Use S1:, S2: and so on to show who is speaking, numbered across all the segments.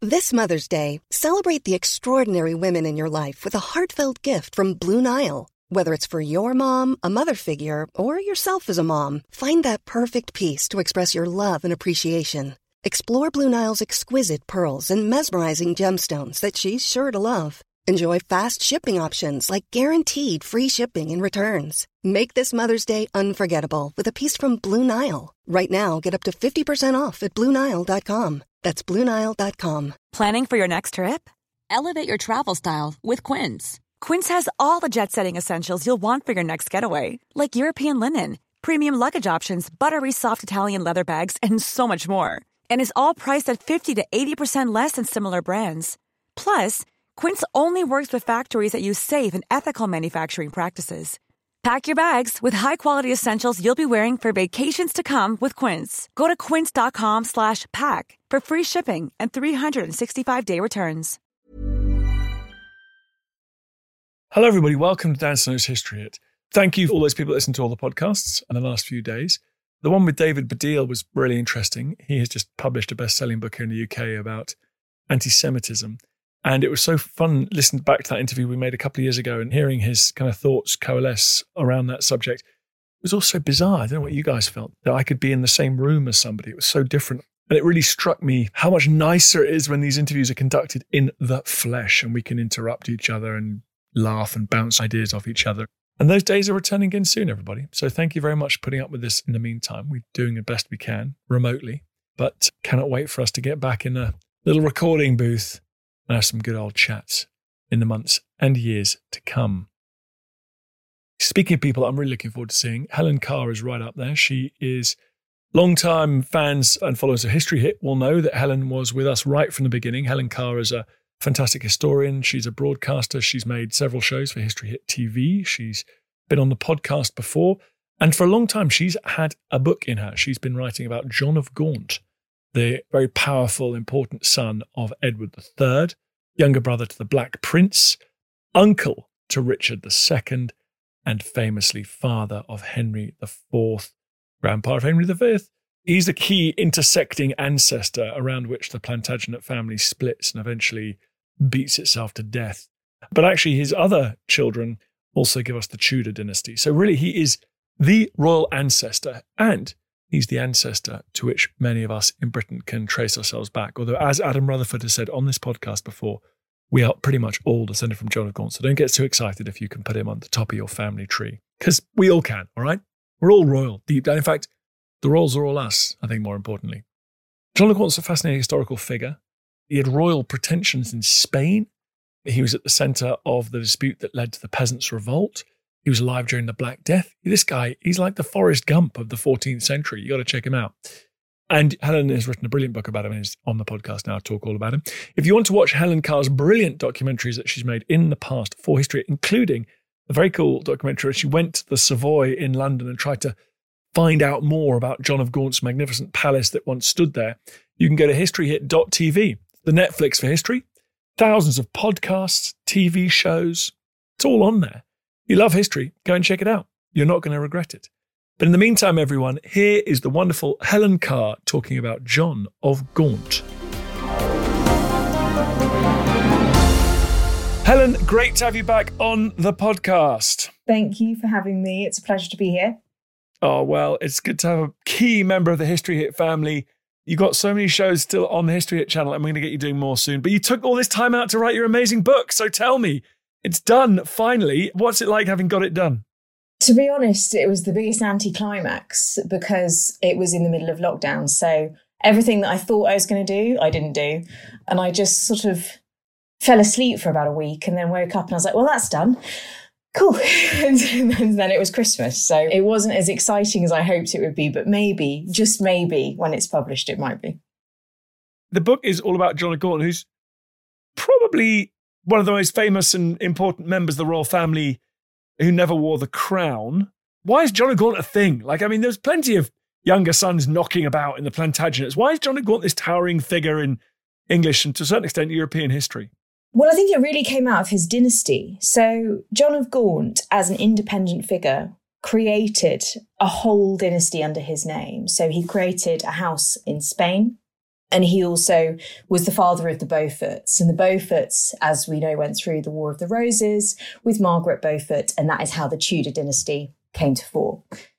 S1: This Mother's Day, celebrate the extraordinary women in your life with a heartfelt gift from Blue Nile. Whether it's for your mom, a mother figure, or yourself as a mom, find that perfect piece to express your love and appreciation. Explore Blue Nile's exquisite pearls and mesmerizing gemstones that she's sure to love. Enjoy fast shipping options like guaranteed free shipping and returns. Make this Mother's Day unforgettable with a piece from Blue Nile. Right now, get up to 50% off at BlueNile.com. That's BlueNile.com.
S2: Planning for your next trip? Elevate your travel style with Quince. Quince has all the jet-setting essentials you'll want for your next getaway, like European linen, premium luggage options, buttery soft Italian leather bags, and so much more. And is all priced at 50 to 80% less than similar brands. Plus, Quince only works with factories that use safe and ethical manufacturing practices. Pack your bags with high-quality essentials you'll be wearing for vacations to come with Quince. Go to quince.com/pack for free shipping and 365-day returns.
S3: Hello, everybody. Welcome to Dan Snow's History Hit. Thank you for all those people that listened to all the podcasts in the last few days. The one with David Baddiel was really interesting. He has just published a best-selling book here in the UK about anti-Semitism. And it was so fun listening back to that interview we made a couple of years ago and hearing his kind of thoughts coalesce around that subject. It was also bizarre. I don't know what you guys felt, that I could be in the same room as somebody. It was so different. And it really struck me how much nicer it is when these interviews are conducted in the flesh and we can interrupt each other and laugh and bounce ideas off each other. And those days are returning again soon, everybody. So thank you very much for putting up with this in the meantime. We're doing the best we can remotely, but cannot wait for us to get back in a little recording booth and have some good old chats in the months and years to come. Speaking of people I'm really looking forward to seeing, Helen Carr is right up there. She is long-time fans and followers of History Hit will know that Helen was with us right from the beginning. Helen Carr is a fantastic historian. She's a broadcaster. She's made several shows for History Hit TV. She's been on the podcast before. And for a long time, she's had a book in her. She's been writing about John of Gaunt, the very powerful, important son of Edward III, younger brother to the Black Prince, uncle to Richard II, and famously father of Henry IV, grandpa of Henry V. He's the key intersecting ancestor around which the Plantagenet family splits and eventually beats itself to death. But actually, his other children also give us the Tudor dynasty. So really, he is the royal ancestor, and he's the ancestor to which many of us in Britain can trace ourselves back. Although, as Adam Rutherford has said on this podcast before, we are pretty much all descended from John of Gaunt. So don't get too excited if you can put him on the top of your family tree, because we all can, all right? We're all royal deep down. In fact, the royals are all us, I think, more importantly. John of Gaunt's a fascinating historical figure. He had royal pretensions in Spain. He was at the centre of the dispute that led to the Peasants' Revolt. He was alive during the Black Death. This guy, he's like the Forrest Gump of the 14th century. You got to check him out. And Helen has written a brilliant book about him and is on the podcast now to talk all about him. If you want to watch Helen Carr's brilliant documentaries that she's made in the past for History, including a very cool documentary where she went to the Savoy in London and tried to find out more about John of Gaunt's magnificent palace that once stood there, you can go to historyhit.tv, the Netflix for history. Thousands of podcasts, TV shows. It's all on there. You love history, go and check it out. You're not going to regret it. But in the meantime, everyone, here is the wonderful Helen Carr talking about John of Gaunt. Helen, great to have you back on the podcast.
S4: Thank you for having me. It's a pleasure to be here.
S3: Oh, well, it's good to have a key member of the History Hit family. You've got so many shows still on the History Hit channel, and we're going to get you doing more soon. But you took all this time out to write your amazing book. So tell me, it's done, finally. What's it like having got it done?
S4: To be honest, it was the biggest anticlimax because it was in the middle of lockdown. So everything that I thought I was going to do, I didn't do. And I just sort of fell asleep for about a week and then woke up and I was like, well, that's done. Cool. And then it was Christmas. So it wasn't as exciting as I hoped it would be, but maybe, just maybe, when it's published, it might be.
S3: The book is all about John of Gaunt, who's probably one of the most famous and important members of the royal family who never wore the crown. Why is John of Gaunt a thing? There's plenty of younger sons knocking about in the Plantagenets. Why is John of Gaunt this towering figure in English and to a certain extent European history?
S4: Well, I think it really came out of his dynasty. So John of Gaunt, as an independent figure, created a whole dynasty under his name. So he created a house in Spain. And he also was the father of the Beauforts. And the Beauforts, as we know, went through the War of the Roses with Margaret Beaufort. And that is how the Tudor dynasty came to fore.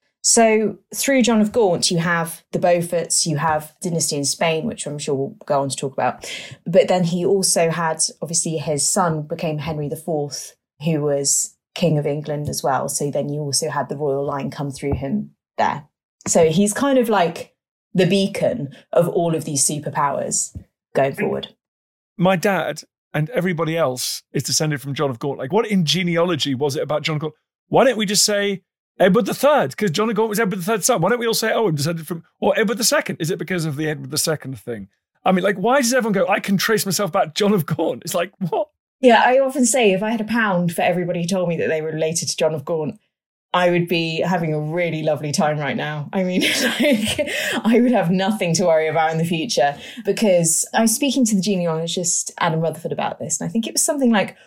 S4: So through John of Gaunt, you have the Beauforts, you have dynasty in Spain, which I'm sure we'll go on to talk about. But then he also had, obviously, his son became Henry IV, who was King of England as well. So then you also had the royal line come through him there. So he's kind of like the beacon of all of these superpowers going forward.
S3: My dad and everybody else is descended from John of Gaunt. Like, what in genealogy was it about John of Gaunt? Why don't we just say Edward III? Because John of Gaunt was Edward III's son. Why don't we all say, oh, I'm descended from, or Edward II? Is it because of the Edward II thing? I mean, like, why does everyone go, I can trace myself back to John of Gaunt? It's like, what?
S4: Yeah, I often say if I had £1 for everybody who told me that they were related to John of Gaunt, I would be having a really lovely time right now. I mean, like, I would have nothing to worry about in the future, because I was speaking to the genealogist Adam Rutherford about this, and I think it was something like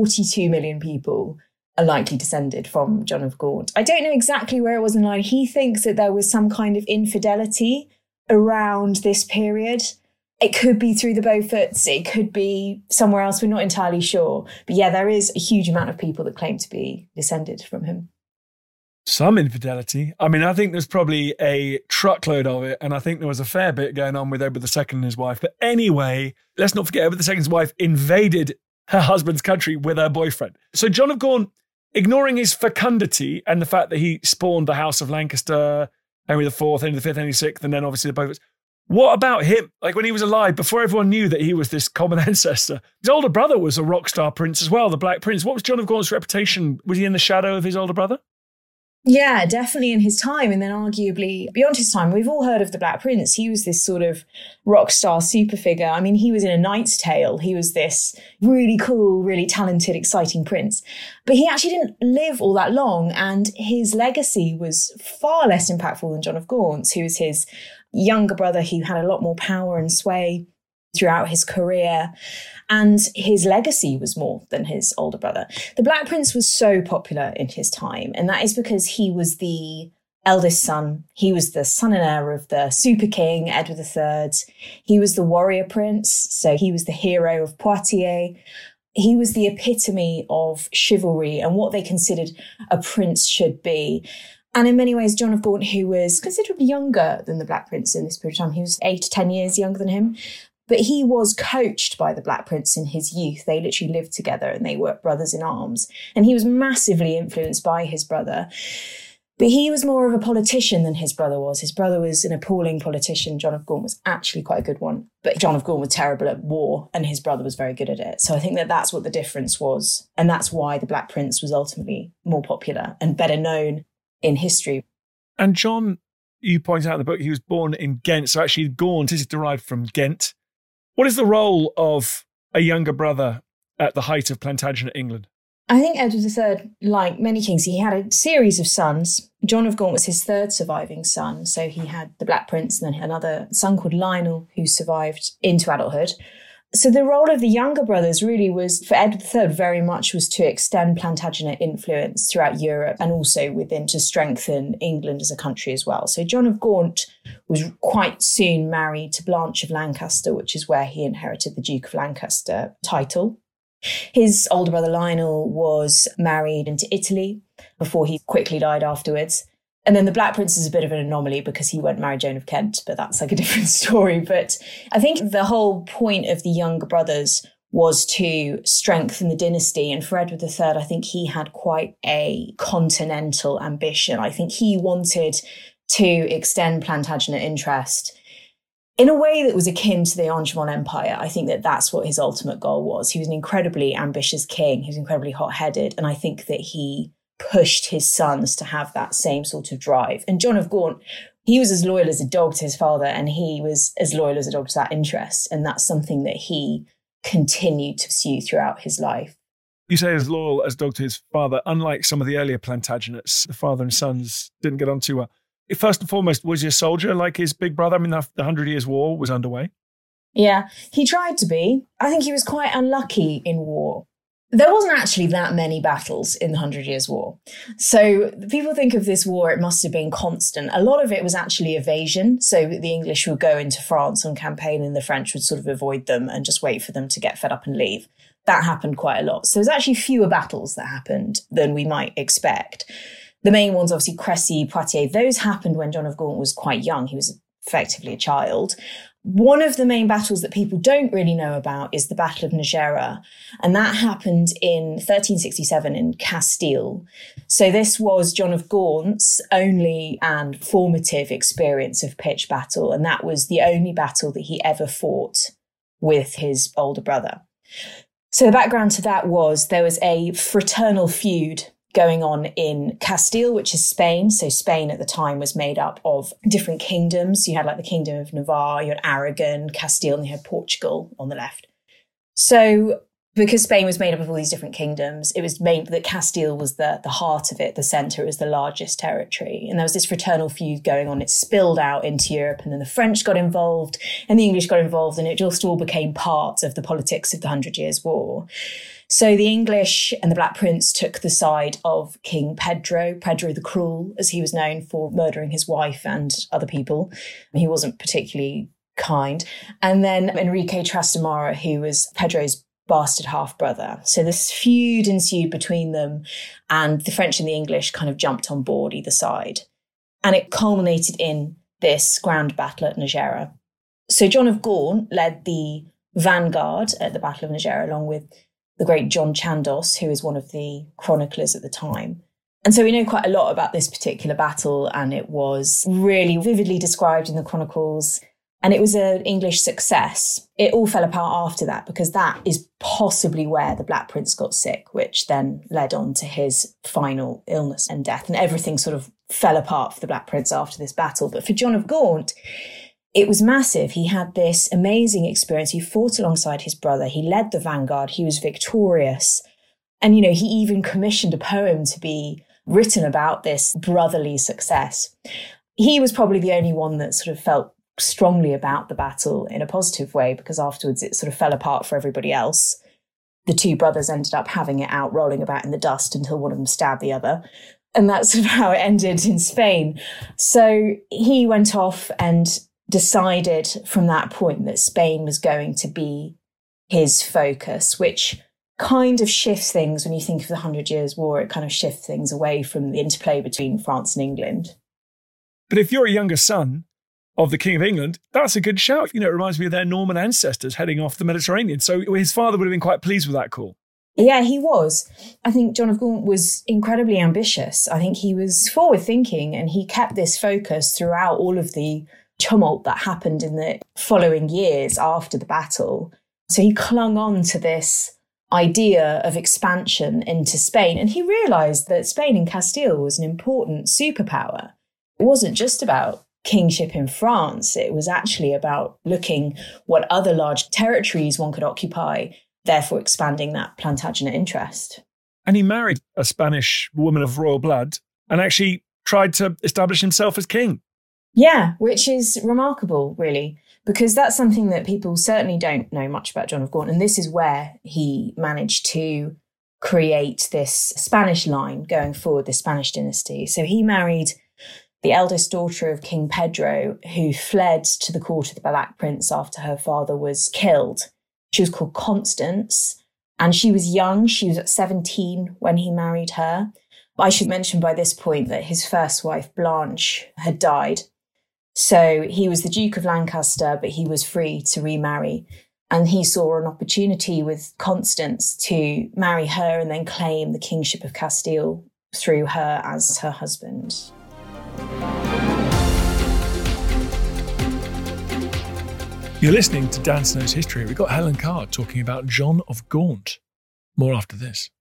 S4: 42 million people are likely descended from John of Gaunt. I don't know exactly where it was in line. He thinks that there was some kind of infidelity around this period. It could be through the Beauforts, it could be somewhere else, we're not entirely sure. But yeah, there is a huge amount of people that claim to be descended from him.
S3: Some infidelity. I mean, I think there's probably a truckload of it, and I think there was a fair bit going on with Edward II and his wife. But anyway, let's not forget Edward II's wife invaded her husband's country with her boyfriend. So John of Gaunt, ignoring his fecundity and the fact that he spawned the House of Lancaster, Henry IV, Henry V, Henry VI, and then obviously the Beauforts. What about him? Like, when he was alive, before everyone knew that he was this common ancestor, his older brother was a rock star prince as well, the Black Prince. What was John of Gaunt's reputation? Was he in the shadow of his older brother?
S4: Yeah, definitely in his time, and then arguably beyond his time. We've all heard of the Black Prince. He was this sort of rock star super figure. I mean, he was in A Knight's Tale. He was this really cool, really talented, exciting prince. But he actually didn't live all that long, and his legacy was far less impactful than John of Gaunt's, who was his younger brother who had a lot more power and sway throughout his career. And his legacy was more than his older brother. The Black Prince was so popular in his time, and that is because he was the eldest son. He was the son and heir of the super king, Edward III. He was the warrior prince, so he was the hero of Poitiers. He was the epitome of chivalry and what they considered a prince should be. And in many ways, John of Gaunt, who was considerably younger than the Black Prince in this period of time, he was 8 to 10 years younger than him. But he was coached by the Black Prince in his youth. They literally lived together and they were brothers in arms. And he was massively influenced by his brother. But he was more of a politician than his brother was. His brother was an appalling politician. John of Gaunt was actually quite a good one. But John of Gaunt was terrible at war and his brother was very good at it. So I think that that's what the difference was. And that's why the Black Prince was ultimately more popular and better known in history.
S3: And John, you point out in the book, he was born in Ghent. So actually Gaunt is derived from Ghent. What is the role of a younger brother at the height of Plantagenet England?
S4: I think Edward III, like many kings, he had a series of sons. John of Gaunt was his third surviving son. So he had the Black Prince and then another son called Lionel who survived into adulthood. So the role of the younger brothers really was, for Edward III, very much was to extend Plantagenet influence throughout Europe and also within to strengthen England as a country as well. So John of Gaunt was quite soon married to Blanche of Lancaster, which is where he inherited the Duke of Lancaster title. His older brother Lionel was married into Italy before he quickly died afterwards. And then the Black Prince is a bit of an anomaly because he won't marry Joan of Kent, but that's like a different story. But I think the whole point of the younger brothers was to strengthen the dynasty. And for Edward III, I think he had quite a continental ambition. I think he wanted to extend Plantagenet interest in a way that was akin to the Angevin Empire. I think that that's what his ultimate goal was. He was an incredibly ambitious king. He was incredibly hot-headed. And I think that he pushed his sons to have that same sort of drive. And John of Gaunt, he was as loyal as a dog to his father, and he was as loyal as a dog to that interest. And that's something that he continued to pursue throughout his life.
S3: You say as loyal as a dog to his father. Unlike some of the earlier Plantagenets, the father and sons didn't get on too well. First and foremost, was he a soldier like his big brother? I mean, the 100 Years' War was underway.
S4: Yeah, he tried to be. I think he was quite unlucky in war. There wasn't actually that many battles in the 100 Years' War. So people think of this war, it must have been constant. A lot of it was actually evasion. So the English would go into France on campaign and the French would sort of avoid them and just wait for them to get fed up and leave. That happened quite a lot. So there's actually fewer battles that happened than we might expect. The main ones, obviously, Crécy, Poitiers, those happened when John of Gaunt was quite young. He was effectively a child. One of the main battles that people don't really know about is the Battle of Nájera, and that happened in 1367 in Castile. So this was John of Gaunt's only and formative experience of pitched battle, and that was the only battle that he ever fought with his older brother. So the background to that was there was a fraternal feud going on in Castile, which is Spain. So Spain at the time was made up of different kingdoms. You had like the Kingdom of Navarre, you had Aragon, Castile, and you had Portugal on the left. So because Spain was made up of all these different kingdoms, it was made that Castile was the heart of it, the centre, it was the largest territory. And there was this fraternal feud going on. It spilled out into Europe, and then the French got involved and the English got involved, and it just all became part of the politics of the 100 Years' War. So the English and the Black Prince took the side of King Pedro the Cruel, as he was known for murdering his wife and other people. He wasn't particularly kind. And then Enrique Trastamara, who was Pedro's bastard half-brother. So this feud ensued between them, and the French and the English kind of jumped on board either side. And it culminated in this grand battle at Nájera. So John of Gaunt led the vanguard at the Battle of Nájera, along with the great John Chandos, who is one of the chroniclers at the time. And so we know quite a lot about this particular battle, and it was really vividly described in the chronicles, and it was an English success. It all fell apart after that, because that is possibly where the Black Prince got sick, which then led on to his final illness and death, and everything sort of fell apart for the Black Prince after this battle. But for John of Gaunt, it was massive. He had this amazing experience. He fought alongside his brother. He led the vanguard. He was victorious. And, you know, he even commissioned a poem to be written about this brotherly success. He was probably the only one that sort of felt strongly about the battle in a positive way, because afterwards it sort of fell apart for everybody else. The two brothers ended up having it out, rolling about in the dust until one of them stabbed the other. And that's sort of how it ended in Spain. So he went off and decided from that point that Spain was going to be his focus, which kind of shifts things when you think of the 100 Years' War. It kind of shifts things away from the interplay between France and England.
S3: But if you're a younger son of the King of England, that's a good shout. You know, it reminds me of their Norman ancestors heading off the Mediterranean. So his father would have been quite pleased with that call.
S4: Yeah, he was. I think John of Gaunt was incredibly ambitious. I think he was forward thinking, and he kept this focus throughout all of the tumult that happened in the following years after the battle. So he clung on to this idea of expansion into Spain, and he realised that Spain and Castile was an important superpower. It wasn't just about kingship in France, it was actually about looking what other large territories one could occupy, therefore expanding that Plantagenet interest.
S3: And he married a Spanish woman of royal blood and actually tried to establish himself as king.
S4: Yeah, which is remarkable, really, because that's something that people certainly don't know much about John of Gaunt. And this is where he managed to create this Spanish line going forward, the Spanish dynasty. So he married the eldest daughter of King Pedro, who fled to the court of the Black Prince after her father was killed. She was called Constance, and she was young. She was at 17 when he married her. I should mention by this point that his first wife, Blanche, had died. So he was the Duke of Lancaster, but he was free to remarry. And he saw an opportunity with Constance to marry her and then claim the kingship of Castile through her as her husband.
S3: You're listening to Dan Snow's History. We've got Helen Carr talking about John of Gaunt. More after this.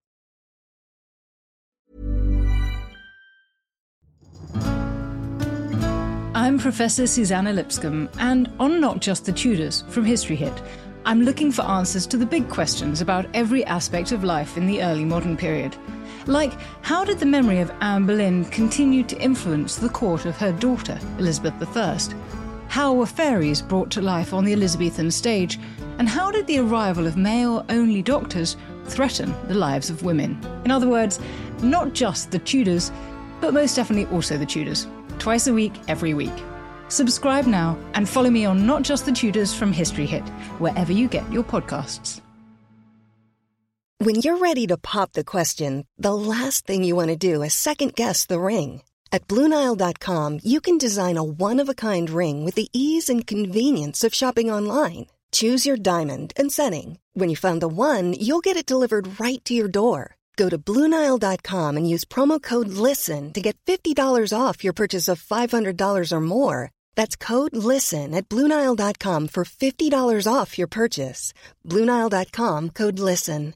S5: I'm Professor Susanna Lipscomb, and on Not Just the Tudors from History Hit, I'm looking for answers to the big questions about every aspect of life in the early modern period. Like, how did the memory of Anne Boleyn continue to influence the court of her daughter, Elizabeth I? How were fairies brought to life on the Elizabethan stage? And how did the arrival of male-only doctors threaten the lives of women. In other words, not just the Tudors, but most definitely also the Tudors. Twice a week, every week. Subscribe now and follow me on Not Just the Tudors from History Hit, wherever you get your podcasts.
S1: When you're ready to pop the question, the last thing you want to do is second-guess the ring. At BlueNile.com, you can design a one-of-a-kind ring with the ease and convenience of shopping online. Choose your diamond and setting. When you find the one, you'll get it delivered right to your door. Go to BlueNile.com and use promo code LISTEN to get $50 off your purchase of $500 or more. That's code LISTEN at BlueNile.com for $50 off your purchase. BlueNile.com, code LISTEN.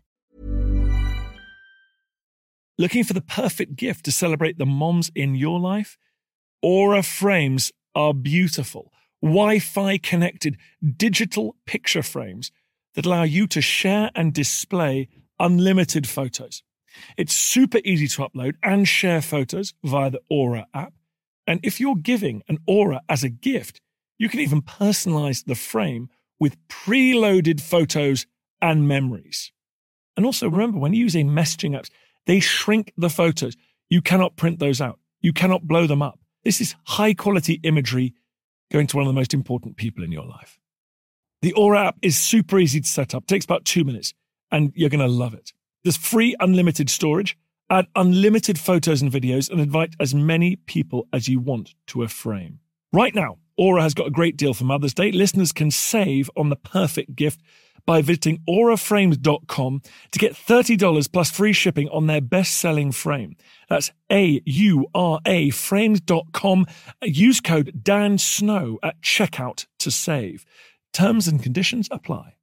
S3: Looking for the perfect gift to celebrate the moms in your life? Aura frames are beautiful, Wi-Fi connected digital picture frames that allow you to share and display unlimited photos. It's super easy to upload and share photos via the Aura app. And if you're giving an Aura as a gift, you can even personalize the frame with preloaded photos and memories. And also remember, when you're using messaging apps, they shrink the photos. You cannot print those out. You cannot blow them up. This is high quality imagery going to one of the most important people in your life. The Aura app is super easy to set up. It takes about 2 minutes and you're going to love it. There's free unlimited storage, add unlimited photos and videos, and invite as many people as you want to a frame. Right now, Aura has got a great deal for Mother's Day. Listeners can save on the perfect gift by visiting auraframes.com to get $30 plus free shipping on their best-selling frame. That's AURA frames.com. Use code Dan Snow at checkout to save. Terms and conditions apply.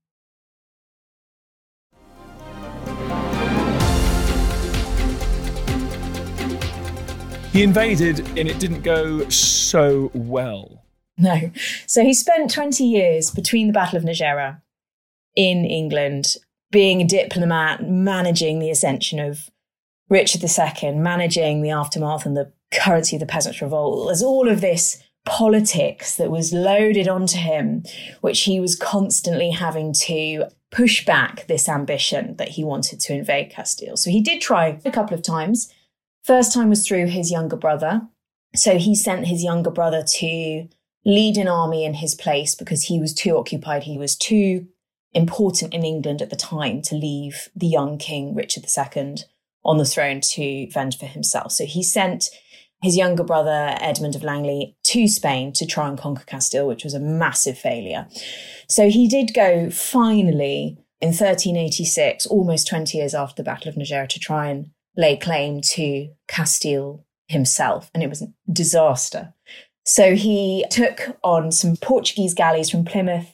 S3: He invaded and it didn't go so well.
S4: No. So he spent 20 years between the Battle of Najera in England, being a diplomat, managing the ascension of Richard II, managing the aftermath and the currency of the Peasants' Revolt. There's all of this politics that was loaded onto him, which he was constantly having to push back this ambition that he wanted to invade Castile. So he did try a couple of times. First time was through his younger brother. So he sent his younger brother to lead an army in his place because he was too occupied. He was too important in England at the time to leave the young King Richard II on the throne to fend for himself. So he sent his younger brother, Edmund of Langley, to Spain to try and conquer Castile, which was a massive failure. So he did go finally in 1386, almost 20 years after the Battle of Najera, to try and lay claim to Castile himself, and it was a disaster. So he took on some Portuguese galleys from Plymouth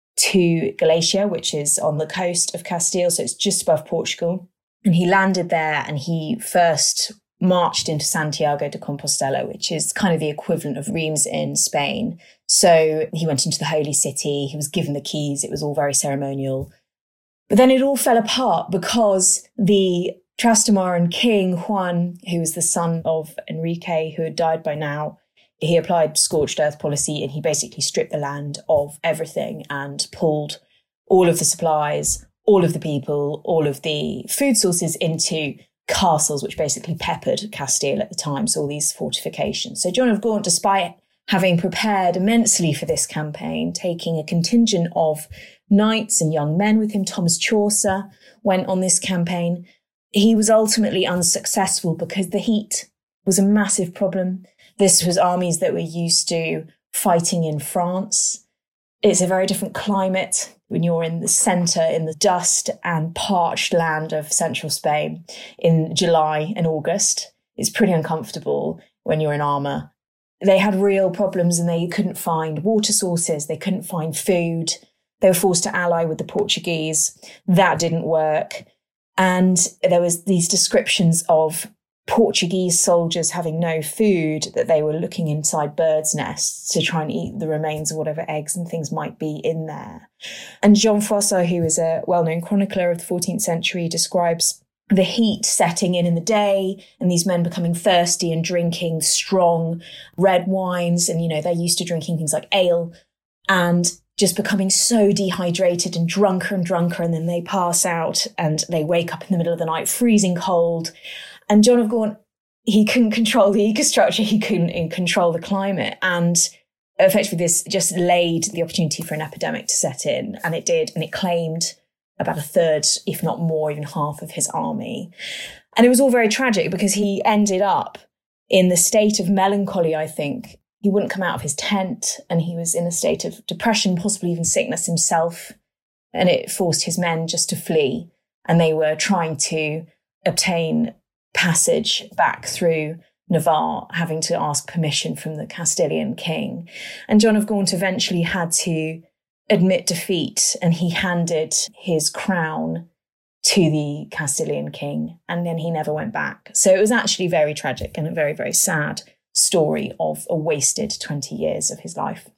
S4: to Galicia, which is on the coast of Castile, so it's just above Portugal. And he landed there and he first marched into Santiago de Compostela, which is kind of the equivalent of Reims in Spain. So he went into the Holy City, he was given the keys, it was all very ceremonial. But then it all fell apart because the Trastamaran king, Juan, who was the son of Enrique, who had died by now, he applied scorched earth policy and he basically stripped the land of everything and pulled all of the supplies, all of the people, all of the food sources into castles, which basically peppered Castile at the time, so all these fortifications. So John of Gaunt, despite having prepared immensely for this campaign, taking a contingent of knights and young men with him, Thomas Chaucer went on this campaign, he was ultimately unsuccessful because the heat was a massive problem. This was armies that were used to fighting in France. It's a very different climate when you're in the centre, in the dust and parched land of central Spain in July and August. It's pretty uncomfortable when you're in armour. They had real problems and they couldn't find water sources. They couldn't find food. They were forced to ally with the Portuguese. That didn't work. And there was these descriptions of Portuguese soldiers having no food, that they were looking inside birds' nests to try and eat the remains of whatever eggs and things might be in there. And Jean Froissart, who is a well-known chronicler of the 14th century, describes the heat setting in the day and these men becoming thirsty and drinking strong red wines. And, you know, they're used to drinking things like ale. And just becoming so dehydrated and drunker, and then they pass out and they wake up in the middle of the night, freezing cold. And John of Gaunt, he couldn't control the ecostructure, he couldn't control the climate. And effectively this just laid the opportunity for an epidemic to set in. And it did. And it claimed about a third, if not more, even half of his army. And it was all very tragic because he ended up in the state of melancholy, I think. He wouldn't come out of his tent and he was in a state of depression, possibly even sickness himself. And it forced his men just to flee. And they were trying to obtain passage back through Navarre, having to ask permission from the Castilian king. And John of Gaunt eventually had to admit defeat, and he handed his crown to the Castilian king, and then he never went back. So it was actually very tragic and a very, very sad story of a wasted 20 years of his life.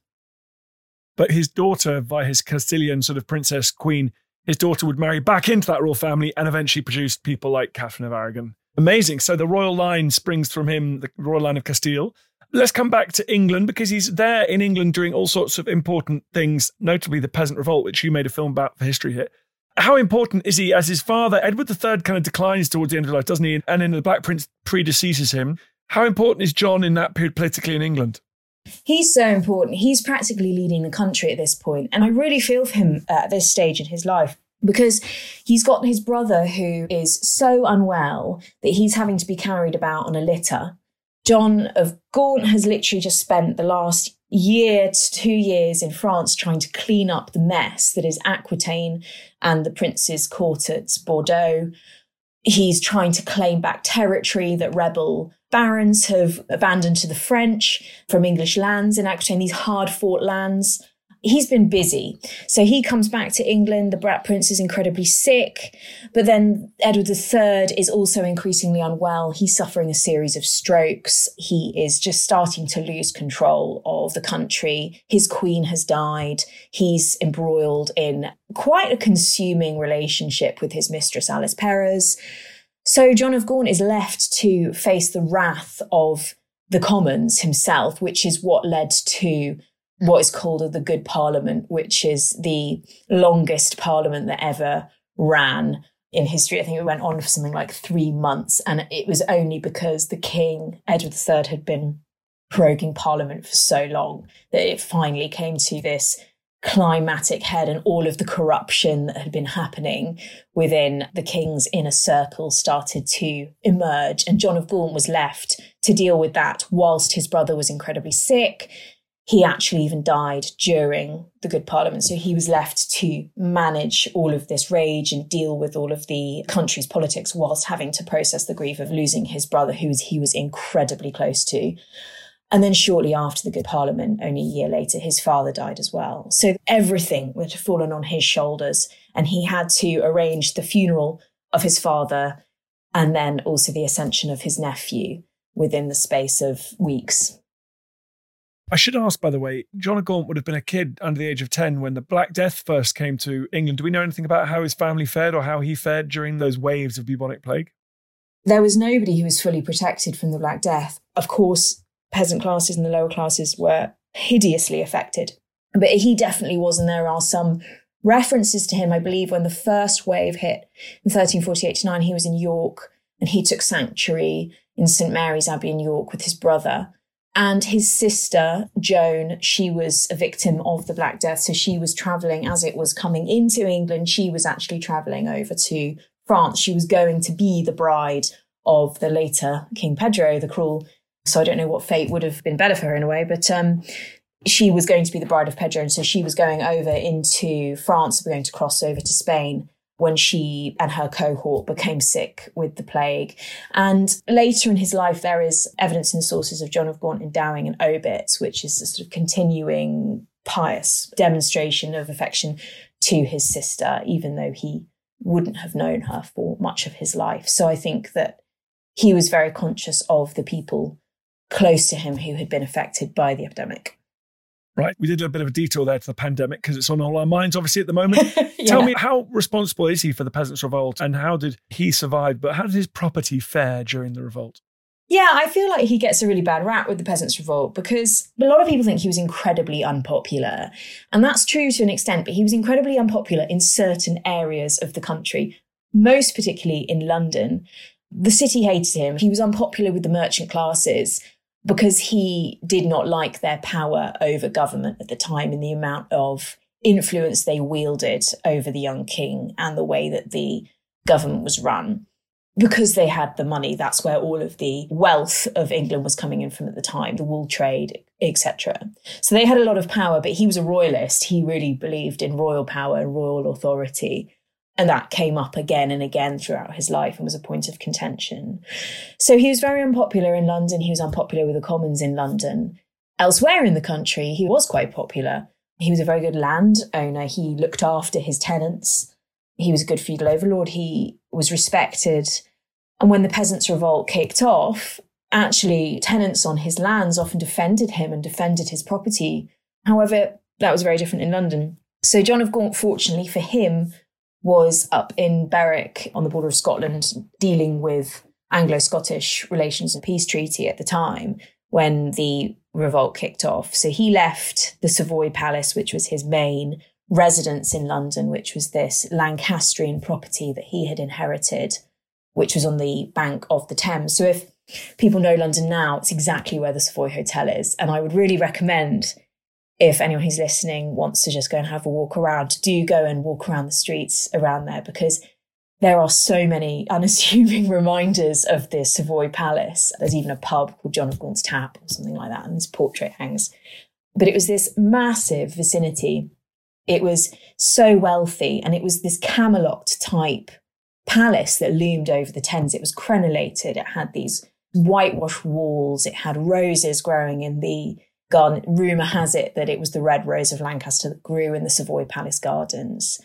S3: But his daughter, by his Castilian sort of princess queen, his daughter would marry back into that royal family and eventually produced people like Catherine of Aragon. Amazing. So the royal line springs from him, the royal line of Castile. Let's come back to England, because he's there in England doing all sorts of important things, notably the Peasant Revolt, which you made a film about for History Hit. How important is he as his father? Edward III kind of declines towards the end of life, doesn't he? And then the Black Prince predeceases him. How important is John in that period politically in England?
S4: He's so important. He's practically leading the country at this point. And I really feel for him at this stage in his life, because he's got his brother who is so unwell that he's having to be carried about on a litter. John of Gaunt has literally just spent the last year to 2 years in France trying to clean up the mess that is Aquitaine and the prince's court at Bordeaux. He's trying to claim back territory that rebel barons have abandoned to the French from English lands in Aquitaine, these hard-fought lands. He's been busy. So he comes back to England. The Black Prince is incredibly sick. But then Edward III is also increasingly unwell. He's suffering a series of strokes. He is just starting to lose control of the country. His queen has died. He's embroiled in quite a consuming relationship with his mistress, Alice Perrers. So John of Gaunt is left to face the wrath of the Commons himself, which is what led to what is called the Good Parliament, which is the longest parliament that ever ran in history. I think it went on for something like 3 months. And it was only because the king, Edward III, had been proroguing parliament for so long that it finally came to this climatic head, and all of the corruption that had been happening within the king's inner circle started to emerge. And John of Gaunt was left to deal with that whilst his brother was incredibly sick. He actually even died during the Good Parliament. So he was left to manage all of this rage and deal with all of the country's politics whilst having to process the grief of losing his brother, who he was incredibly close to. And then shortly after the Good Parliament, only a year later, his father died as well. So everything would have fallen on his shoulders, and he had to arrange the funeral of his father and then also the ascension of his nephew within the space of weeks.
S3: I should ask, by the way, John of Gaunt would have been a kid under the age of 10 when the Black Death first came to England. Do we know anything about how his family fared or how he fared during those waves of bubonic plague?
S4: There was nobody who was fully protected from the Black Death. Of course, peasant classes and the lower classes were hideously affected. But he definitely was, and there are some references to him. I believe when the first wave hit in 1348-9, he was in York, and he took sanctuary in St. Mary's Abbey in York with his brother. And his sister, Joan, she was a victim of the Black Death. So she was travelling as it was coming into England. She was actually travelling over to France. She was going to be the bride of the later King Pedro the Cruel. So I don't know what fate would have been better for her in a way, but she was going to be the bride of Pedro. And so she was going over into France, going to cross over to Spain when she and her cohort became sick with the plague. And later in his life, there is evidence in sources of John of Gaunt endowing an obit, which is a sort of continuing pious demonstration of affection to his sister, even though he wouldn't have known her for much of his life. So I think that he was very conscious of the people close to him who had been affected by the epidemic.
S3: Right. We did a bit of a detour there to the pandemic because it's on all our minds, obviously, at the moment. Yeah. Tell me, how responsible is he for the Peasants' Revolt, and how did he survive? But how did his property fare during the revolt?
S4: Yeah, I feel like he gets a really bad rap with the Peasants' Revolt because a lot of people think he was incredibly unpopular. And that's true to an extent, but he was incredibly unpopular in certain areas of the country, most particularly in London. The city hated him. He was unpopular with the merchant classes because he did not like their power over government at the time and the amount of influence they wielded over the young king and the way that the government was run. Because they had the money, that's where all of the wealth of England was coming in from at the time, the wool trade, etc. So they had a lot of power, but he was a royalist. He really believed in royal power and royal authority. And that came up again and again throughout his life and was a point of contention. So he was very unpopular in London. He was unpopular with the Commons in London. Elsewhere in the country, he was quite popular. He was a very good landowner. He looked after his tenants. He was a good feudal overlord. He was respected. And when the Peasants' Revolt kicked off, actually tenants on his lands often defended him and defended his property. However, that was very different in London. So John of Gaunt, fortunately for him, was up in Berwick on the border of Scotland dealing with Anglo-Scottish relations and peace treaty at the time when the revolt kicked off. So he left the Savoy Palace, which was his main residence in London, which was this Lancastrian property that he had inherited, which was on the bank of the Thames. So if people know London now, it's exactly where the Savoy Hotel is. And I would really recommend, if anyone who's listening wants to just go and have a walk around, do go and walk around the streets around there, because there are so many unassuming reminders of the Savoy Palace. There's even a pub called John of Gaunt's Tap or something like that, and his portrait hangs. But it was this massive vicinity. It was so wealthy, and it was this Camelot type palace that loomed over the Thames. It was crenellated. It had these whitewashed walls. It had roses growing in the garden. Rumour has it that it was the red rose of Lancaster that grew in the Savoy Palace gardens.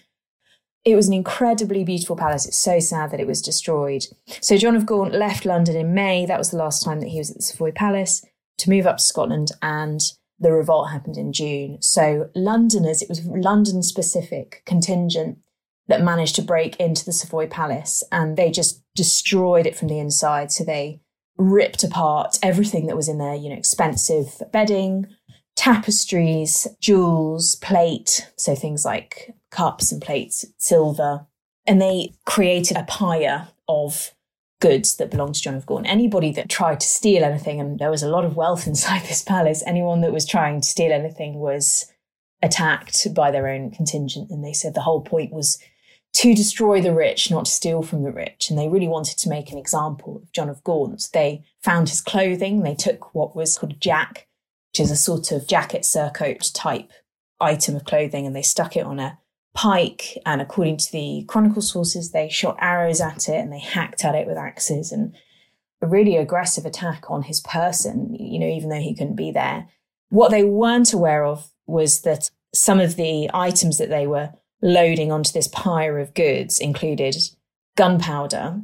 S4: It was an incredibly beautiful palace. It's so sad that it was destroyed. So John of Gaunt left London in May. That was the last time that he was at the Savoy Palace, to move up to Scotland, and the revolt happened in June. So Londoners, it was London-specific contingent that managed to break into the Savoy Palace, and they just destroyed it from the inside. So they ripped apart everything that was in there, expensive bedding, tapestries, jewels, plate, so things like cups and plates, silver. And they created a pyre of goods that belonged to John of Gaunt. Anybody that tried to steal anything, and there was a lot of wealth inside this palace, anyone that was trying to steal anything was attacked by their own contingent. And they said the whole point was to destroy the rich, not to steal from the rich. And they really wanted to make an example of John of Gaunt. They found his clothing. They took what was called a jack, which is a sort of jacket surcoat type item of clothing, and they stuck it on a pike. And according to the Chronicle sources, they shot arrows at it and they hacked at it with axes, and a really aggressive attack on his person, even though he couldn't be there. What they weren't aware of was that some of the items that they were loading onto this pyre of goods included gunpowder.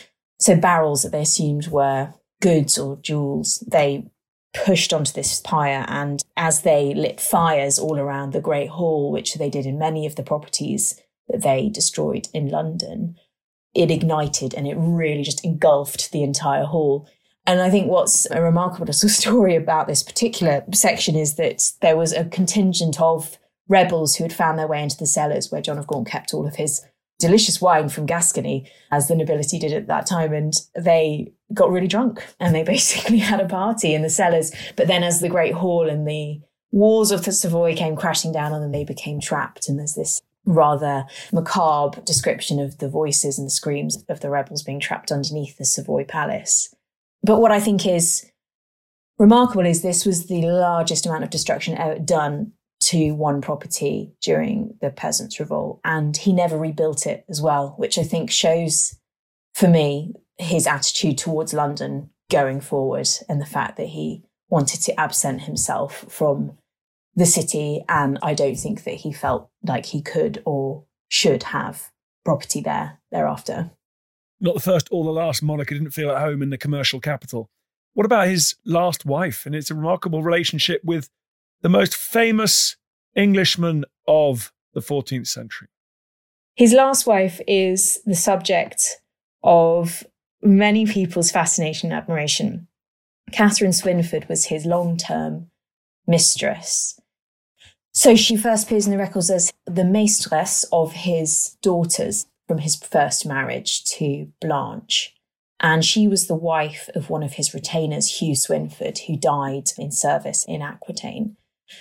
S4: So barrels that they assumed were goods or jewels, they pushed onto this pyre, and as they lit fires all around the Great Hall, which they did in many of the properties that they destroyed in London, it ignited and it really just engulfed the entire hall. And I think what's a remarkable story about this particular section is that there was a contingent of rebels who had found their way into the cellars where John of Gaunt kept all of his delicious wine from Gascony, as the nobility did at that time, and they got really drunk and they basically had a party in the cellars. But then as the Great Hall and the walls of the Savoy came crashing down on them, they became trapped, and there's this rather macabre description of the voices and the screams of the rebels being trapped underneath the Savoy Palace. But what I think is remarkable is this was the largest amount of destruction ever done to one property during the Peasants' Revolt, and he never rebuilt it as well, which I think shows, for me, his attitude towards London going forward, and the fact that he wanted to absent himself from the city, and I don't think that he felt like he could or should have property thereafter.
S3: Not the first or the last monarch who didn't feel at home in the commercial capital. What about his last wife? And it's a remarkable relationship with the most famous Englishman of the 14th century.
S4: His last wife is the subject of many people's fascination and admiration. Catherine Swynford was his long-term mistress. So she first appears in the records as the maestresse of his daughters from his first marriage to Blanche. And she was the wife of one of his retainers, Hugh Swynford, who died in service in Aquitaine.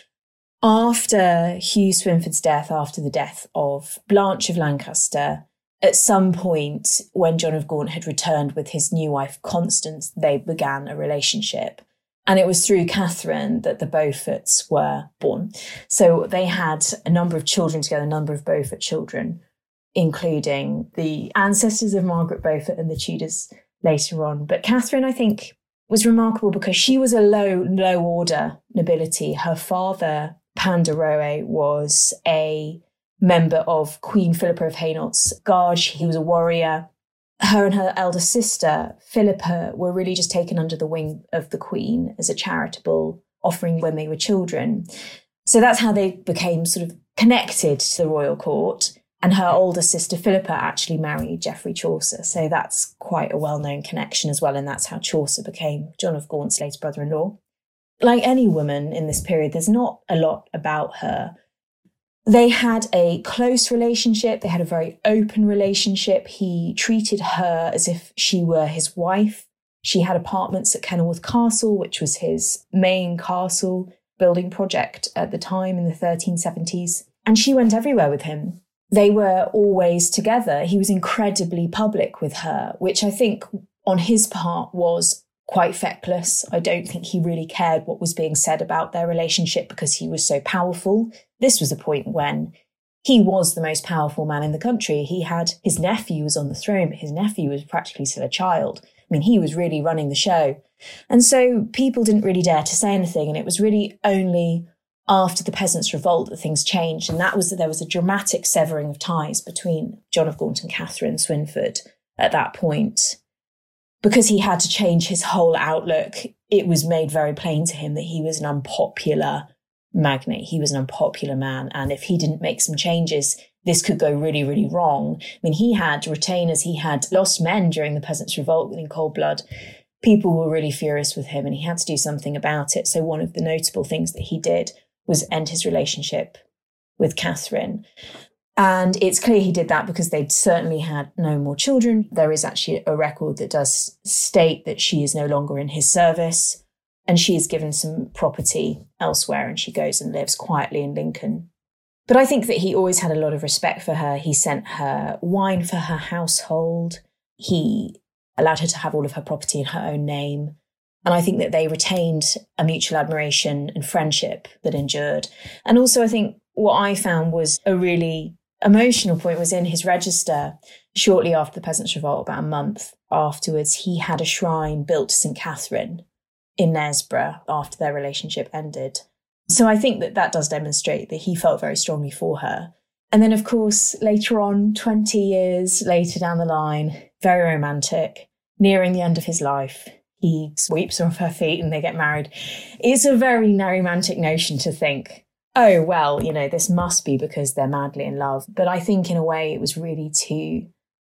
S4: After Hugh Swynford's death, after the death of Blanche of Lancaster, at some point when John of Gaunt had returned with his new wife, Constance, they began a relationship. And it was through Catherine that the Beauforts were born. So they had a number of children together, a number of Beaufort children, including the ancestors of Margaret Beaufort and the Tudors later on. But Catherine, I think, was remarkable because she was a low order nobility. Her father, Panderoe, was a member of Queen Philippa of Hainault's guard. He was a warrior. Her and her elder sister, Philippa, were really just taken under the wing of the Queen as a charitable offering when they were children. So that's how they became sort of connected to the royal court. And her older sister, Philippa, actually married Geoffrey Chaucer. So that's quite a well-known connection as well. And that's how Chaucer became John of Gaunt's later brother-in-law. Like any woman in this period, there's not a lot about her. They had a close relationship. They had a very open relationship. He treated her as if she were his wife. She had apartments at Kenilworth Castle, which was his main castle building project at the time in the 1370s. And she went everywhere with him. They were always together. He was incredibly public with her, which I think on his part was quite feckless. I don't think he really cared what was being said about their relationship because he was so powerful. This was a point when he was the most powerful man in the country. He had his nephew was on the throne, but his nephew was practically still a child. I mean, he was really running the show. And so people didn't really dare to say anything. And it was really only after the Peasants' Revolt that things changed. And that was that there was a dramatic severing of ties between John of Gaunt and Catherine Swynford at that point. Because he had to change his whole outlook, it was made very plain to him that he was an unpopular magnate. He was an unpopular man. And if he didn't make some changes, this could go really, really wrong. I mean, he had retainers, he had lost men during the Peasants' Revolt in cold blood. People were really furious with him and he had to do something about it. So one of the notable things that he did was end his relationship with Catherine. And it's clear he did that because they'd certainly had no more children. There is actually a record that does state that she is no longer in his service and she is given some property elsewhere and she goes and lives quietly in Lincoln. But I think that he always had a lot of respect for her. He sent her wine for her household. He allowed her to have all of her property in her own name. And I think that they retained a mutual admiration and friendship that endured. And also I think what I found was a really emotional point was in his register shortly after the Peasants' Revolt, about a month afterwards, he had a shrine built to St. Catherine in Knaresborough after their relationship ended. So I think that that does demonstrate that he felt very strongly for her. And then, of course, later on, 20 years later down the line, very romantic, nearing the end of his life, he sweeps her off her feet and they get married. It's a very romantic notion to think, oh, well, you know, this must be because they're madly in love. But I think in a way it was really to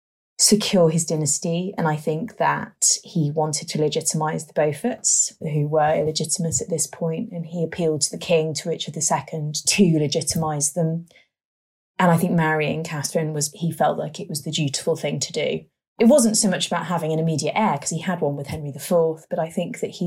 S4: secure his dynasty. And I think that he wanted to legitimise the Beauforts, who were illegitimate at this point. And he appealed to the king, to Richard II, to legitimise them. And I think marrying Catherine he felt like it was the dutiful thing to do. It wasn't so much about having an immediate heir, because he had one with Henry IV, but I think that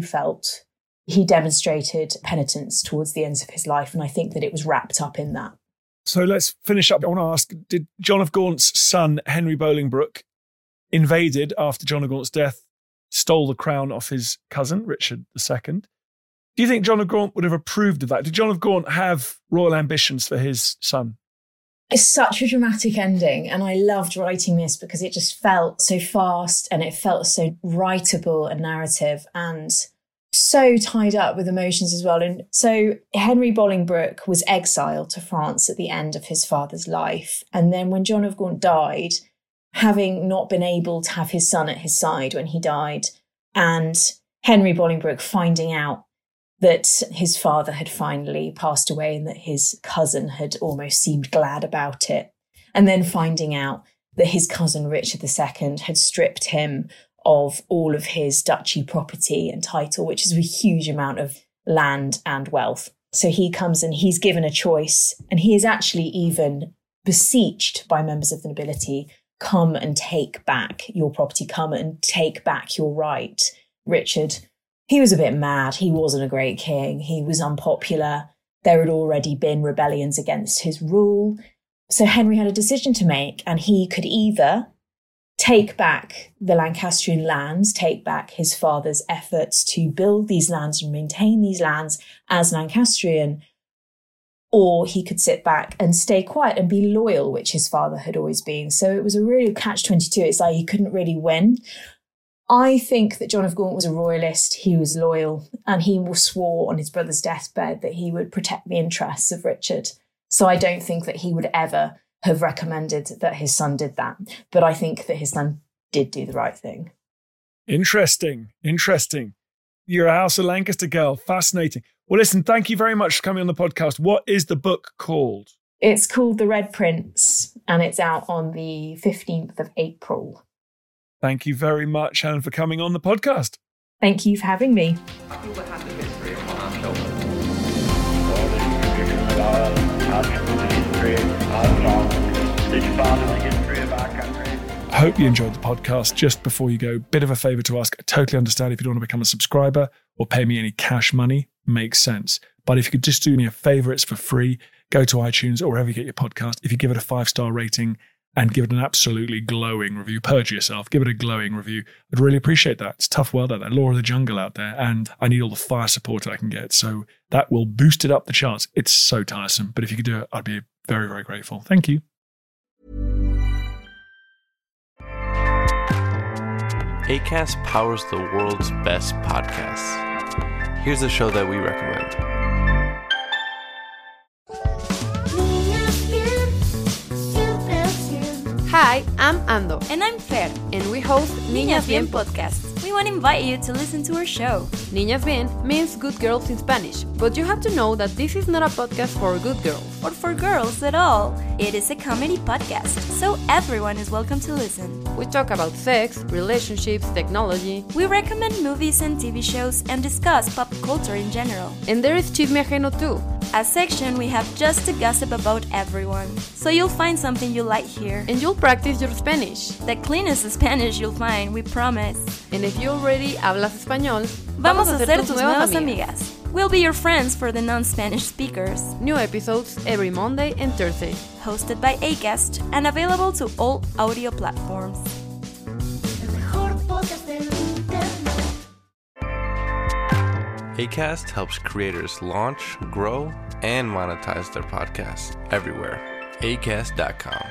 S4: he demonstrated penitence towards the ends of his life, and I think that it was wrapped up in that.
S3: So let's finish up. I want to ask, did John of Gaunt's son, Henry Bolingbroke, invaded after John of Gaunt's death, stole the crown off his cousin, Richard II? Do you think John of Gaunt would have approved of that? Did John of Gaunt have royal ambitions for his son?
S4: It's such a dramatic ending, and I loved writing this because it just felt so fast and it felt so writable a narrative and so tied up with emotions as well. And so Henry Bolingbroke was exiled to France at the end of his father's life. And then when John of Gaunt died, having not been able to have his son at his side when he died, and Henry Bolingbroke finding out that his father had finally passed away and that his cousin had almost seemed glad about it. And then finding out that his cousin Richard II had stripped him of all of his duchy property and title, which is a huge amount of land and wealth. So he comes and he's given a choice, and he is actually even beseeched by members of the nobility, come and take back your property, come and take back your right. Richard, he was a bit mad. He wasn't a great king. He was unpopular. There had already been rebellions against his rule. So Henry had a decision to make, and he could either take back the Lancastrian lands, take back his father's efforts to build these lands and maintain these lands as Lancastrian, or he could sit back and stay quiet and be loyal, which his father had always been. So it was a really catch-22. It's like he couldn't really win. I think that John of Gaunt was a royalist. He was loyal, and he swore on his brother's deathbed that he would protect the interests of Richard. So I don't think that he would ever have recommended that his son did that. But I think that his son did do the right thing.
S3: Interesting. You're a House of Lancaster girl. Fascinating. Well, listen, thank you very much for coming on the podcast. What is the book called?
S4: It's called The Red Prince, and it's out on the 15th of April.
S3: Thank you very much, Helen, for coming on the podcast.
S4: Thank you for having me.
S3: I hope you enjoyed the podcast. Just before you go, bit of a favour to ask. I totally understand if you don't want to become a subscriber or pay me any cash money. Makes sense. But if you could just do me a favour, it's for free. Go to iTunes or wherever you get your podcast. If you give it a 5-star rating and give it an absolutely glowing review, purge yourself, give it a glowing review. I'd really appreciate that. It's a tough world out there, law of the jungle out there, and I need all the fire support I can get. So that will boost it up the charts. It's so tiresome. But if you could do it, I'd be very, very grateful. Thank you.
S6: Acast powers the world's best podcasts. Here's a show that we recommend.
S7: Hi, I'm Ando.
S8: And I'm Fer.
S7: And we host Niñas Bien podcast.
S8: We want to invite you to listen to our show.
S7: Niñas Bien means good girls in Spanish, but you have to know that this is not a podcast for good girls.
S8: Or for girls at all. It is a comedy podcast, so everyone is welcome to listen.
S7: We talk about sex, relationships, technology.
S8: We recommend movies and TV shows and discuss pop culture in general.
S7: And there is Chisme Ajeno too.
S8: A section we have just to gossip about everyone. So you'll find something you like here.
S7: And you'll practice your Spanish.
S8: The cleanest Spanish you'll find, we promise.
S7: And if you already hablas español,
S8: vamos a ser tus nuevas amigas. We'll be your friends for the non-Spanish speakers.
S7: New episodes every Monday and Thursday.
S8: Hosted by Acast and available to all audio platforms.
S6: Acast helps creators launch, grow, and monetize their podcasts everywhere. Acast.com.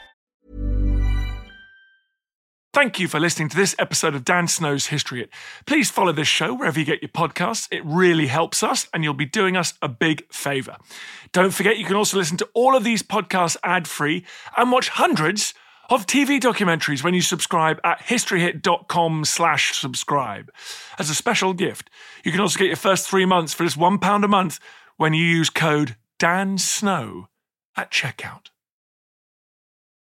S3: Thank you for listening to this episode of Dan Snow's History Hit. Please follow this show wherever you get your podcasts. It really helps us, and you'll be doing us a big favour. Don't forget, you can also listen to all of these podcasts ad-free and watch hundreds of TV documentaries when you subscribe at historyhit.com/subscribe. As a special gift, you can also get your first 3 months for just £1 a month when you use code DANSNOW at checkout.